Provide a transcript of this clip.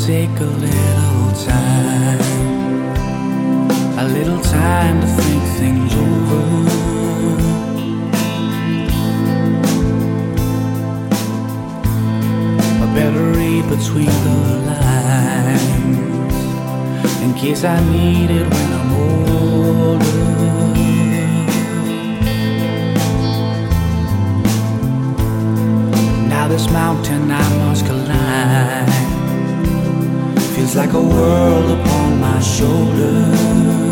take a little time to think things over. I better read between the lines in case I need it when I'm older. Now this mountain I must climb feels like a world upon my shoulders.